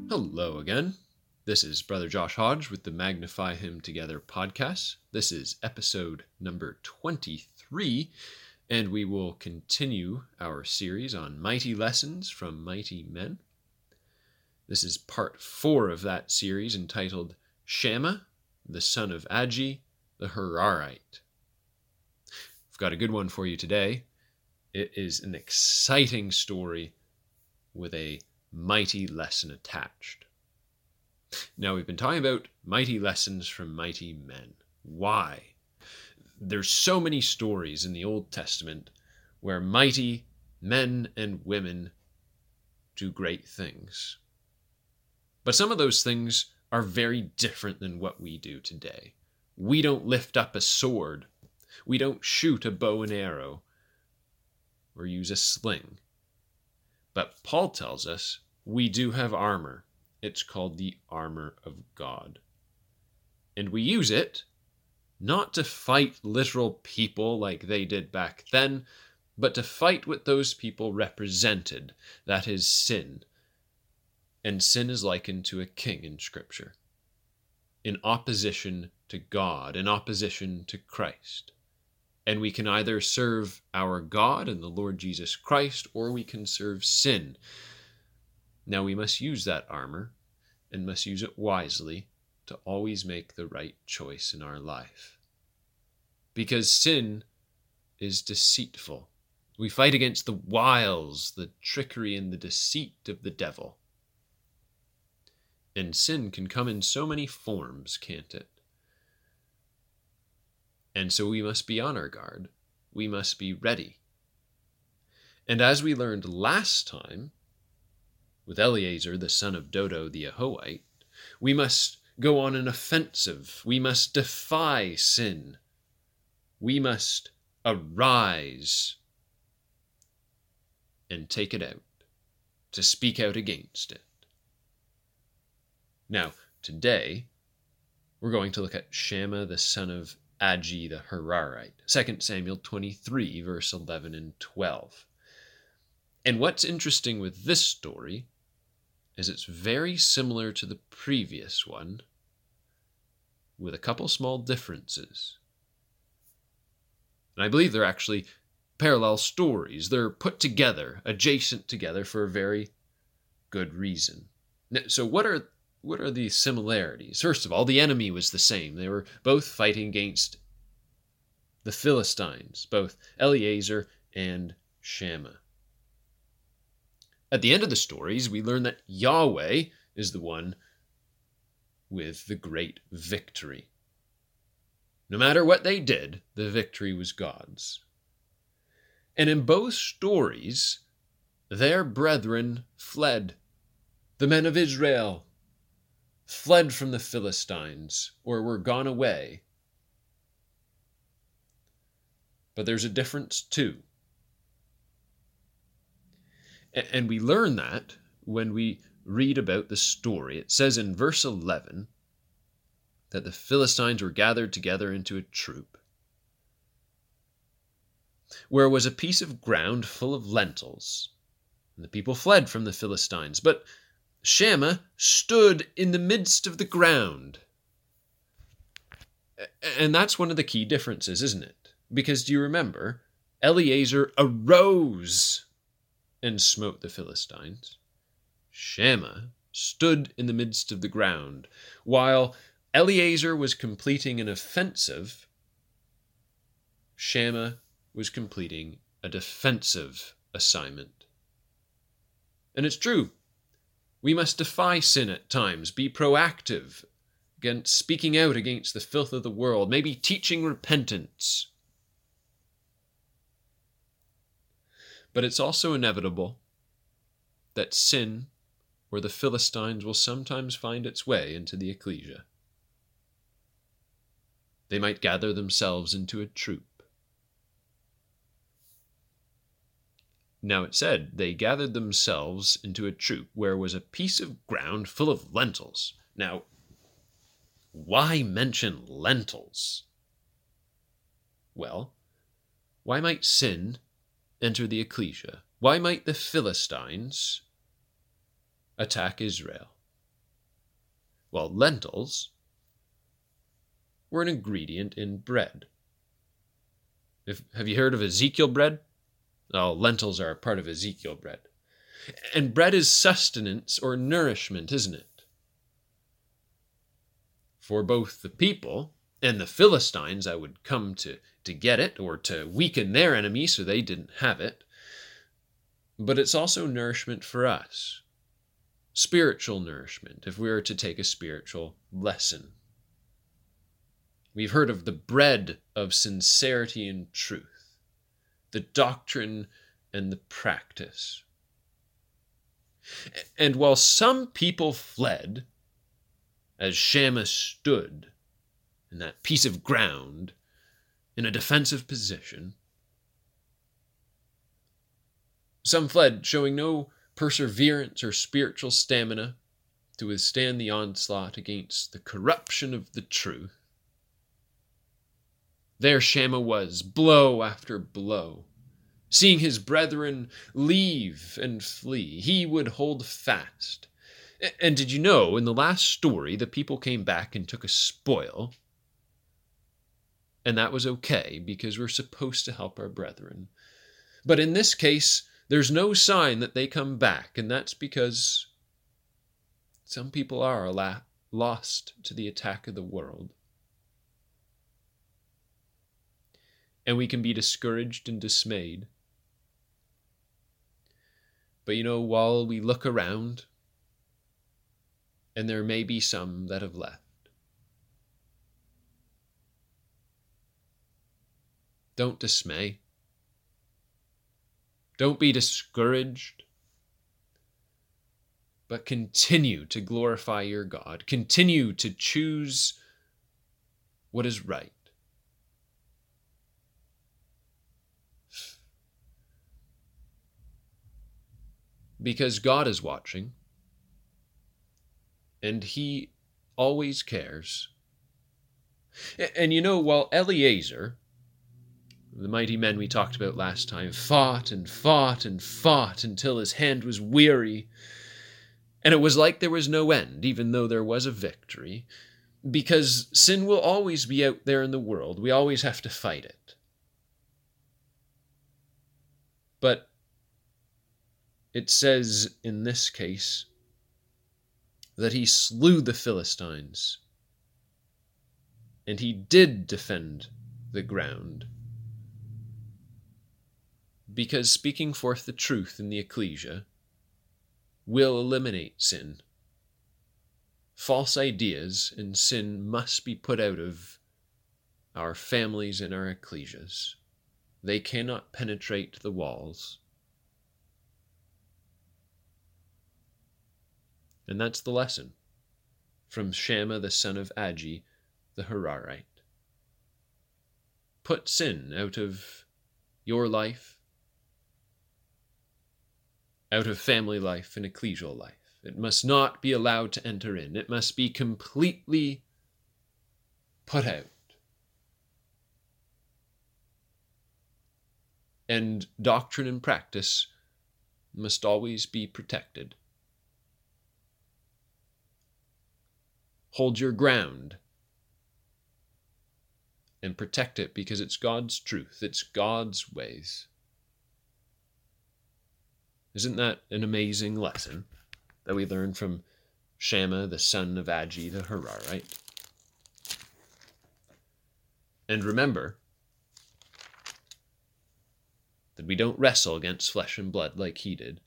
Hello again. This is Brother Josh Hodge with the Magnify Him Together podcast. This is episode number 23, and we will continue our series on mighty lessons from mighty men. This is part 4 of that series entitled Shammah, the son of Agi, the Hararite. I've got a good one for you today. It is an exciting story with a mighty lesson attached. Now, we've been talking about mighty lessons from mighty men. Why? There's so many stories in the Old Testament where mighty men and women do great things. But some of those things are very different than what we do today. We don't lift up a sword. We don't shoot a bow and arrow or use a sling. But Paul tells us we do have armor. It's called the armor of God. And we use it not to fight literal people like they did back then, but to fight what those people represented, that is sin. And sin is likened to a king in Scripture, in opposition to God, in opposition to Christ. And we can either serve our God and the Lord Jesus Christ, or we can serve sin. Now we must use that armor, and must use it wisely to always make the right choice in our life. Because sin is deceitful. We fight against the wiles, the trickery, and the deceit of the devil. And sin can come in so many forms, can't it? And so we must be on our guard. We must be ready. And as we learned last time, with Eleazar, the son of Dodo the Ahohite, we must go on an offensive. We must defy sin. We must arise and take it out, to speak out against it. Now, today, we're going to look at Shammah, the son of Agi the Hararite, 2 Samuel 23, verse 11 and 12. And what's interesting with this story is it's very similar to the previous one, with a couple small differences. And I believe they're actually parallel stories. They're put together, adjacent together, for a very good reason. So what are the similarities? First of all, the enemy was the same. They were both fighting against the Philistines, both Eleazar and Shammah. At the end of the stories, we learn that Yahweh is the one with the great victory. No matter what they did, the victory was God's. And in both stories, their brethren fled. The men of Israel fled from the Philistines, or were gone away. But there's a difference too. And we learn that when we read about the story. It says in verse 11 that the Philistines were gathered together into a troop, where was a piece of ground full of lentils, and the people fled from the Philistines. But Shammah stood in the midst of the ground. And that's one of the key differences, isn't it? Because do you remember, Eleazar arose and smote the Philistines. Shammah stood in the midst of the ground. While Eleazar was completing an offensive, Shammah was completing a defensive assignment. And it's true. We must defy sin at times, be proactive, against speaking out against the filth of the world, maybe teaching repentance. But it's also inevitable that sin or the Philistines will sometimes find its way into the ecclesia. They might gather themselves into a troop. Now it said, they gathered themselves into a troop where was a piece of ground full of lentils. Now, why mention lentils? Well, why might sin enter the ecclesia? Why might the Philistines attack Israel? Well, lentils were an ingredient in bread. Have you heard of Ezekiel bread? Oh, lentils are a part of Ezekiel bread. And bread is sustenance or nourishment, isn't it? For both the people and the Philistines, I would come to get it or to weaken their enemy so they didn't have it. But it's also nourishment for us. Spiritual nourishment, if we were to take a spiritual lesson. We've heard of the bread of sincerity and truth, the doctrine and the practice. And while some people fled, as Shammah stood in that piece of ground in a defensive position, some fled, showing no perseverance or spiritual stamina to withstand the onslaught against the corruption of the truth. There Shammah was, blow after blow. Seeing his brethren leave and flee, he would hold fast. And did you know, in the last story, the people came back and took a spoil? And that was okay, because we're supposed to help our brethren. But in this case, there's no sign that they come back, and that's because some people are lost to the attack of the world. And we can be discouraged and dismayed. But while we look around, and there may be some that have left, don't dismay. Don't be discouraged, but continue to glorify your God. Continue to choose what is right. Because God is watching, and he always cares. And while Eleazar, the mighty men we talked about last time, fought and fought and fought until his hand was weary, and it was like there was no end, even though there was a victory, because sin will always be out there in the world. We always have to fight it. But it says in this case that he slew the Philistines, and he did defend the ground, because speaking forth the truth in the ecclesia will eliminate sin. False ideas and sin must be put out of our families and our ecclesias. They cannot penetrate the walls. And that's the lesson from Shammah the son of Agi, the Hararite. Put sin out of your life, out of family life and ecclesial life. It must not be allowed to enter in. It must be completely put out. And doctrine and practice must always be protected. Hold your ground and protect it, because it's God's truth. It's God's ways. Isn't that an amazing lesson that we learn from Shammah, the son of Agi, the Hararite? And remember that we don't wrestle against flesh and blood like he did,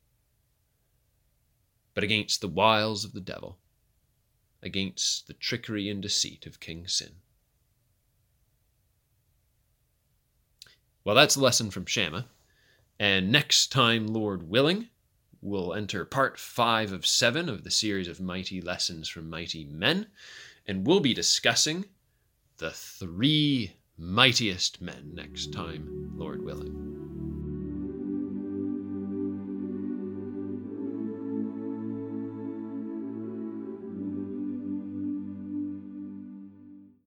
but against the wiles of the devil, against the trickery and deceit of King Sin. Well, that's a lesson from Shammah. And next time, Lord willing, we'll enter part 5 of 7 of the series of Mighty Lessons from Mighty Men. And we'll be discussing the 3 mightiest men next time, Lord willing.